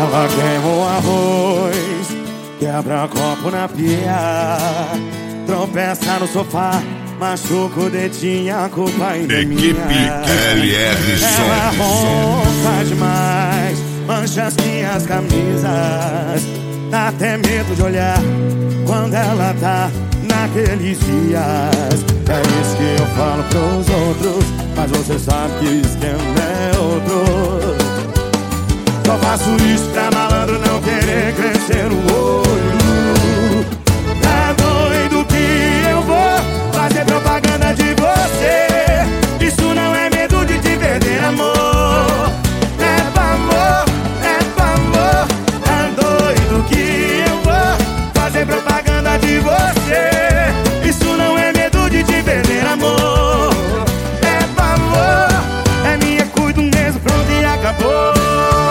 Ela queima o arroz, quebra copo na pia, tropeça no sofá, machuca o dedinho, a culpa ainda é minha. Equipe LR Ela Som. ronca demais, mancha as minhas camisas, dá até medo de olhar quando ela tá naqueles dias. É isso que eu falo pros outros, mas você sabe que o esquema é outro. Só faço isso pra malandro não querer crescer o olho. Tá doido que eu vou fazer propaganda de você? Isso não é medo de te perder, amor. É pra amor, é pra amor. Tá doido que eu vou fazer propaganda de você? Isso não é medo de te perder, amor. É pra amor, é minha, cuido mesmo, pronto e acabou.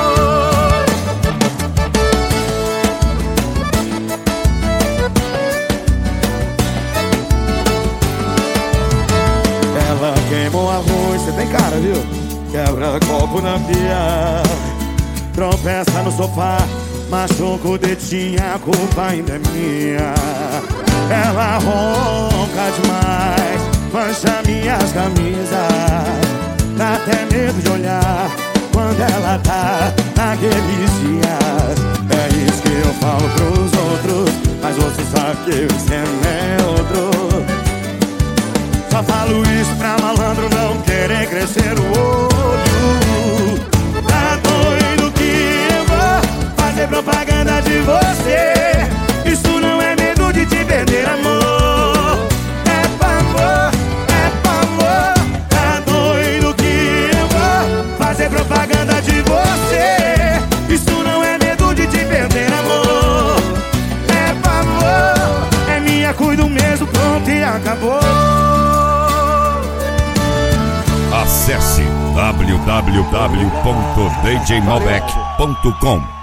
Ela queima o arroz, cê tem cara, viu? Quebra copo na pia, tropeça no sofá, machuca o dedinho, a culpa ainda é minha. Ela ronca demais, mancha minhas camisas, dá até medo de olhar quando ela tá naqueles dias. É isso que eu falo pros outros, mas você sabe que o esquema é outro. Só falo isso pra malandro não querer crescer o olho. Tá doido que eu vou fazer propaganda de você? Isso não é medo de te perder, amor. É pra amor, é pra amor. Tá doido que eu vou fazer propaganda de você? Isso não é medo de te perder, amor. É pra amor, é minha, cuido mesmo, pronto e acabou. Acesse www.djmalbec.com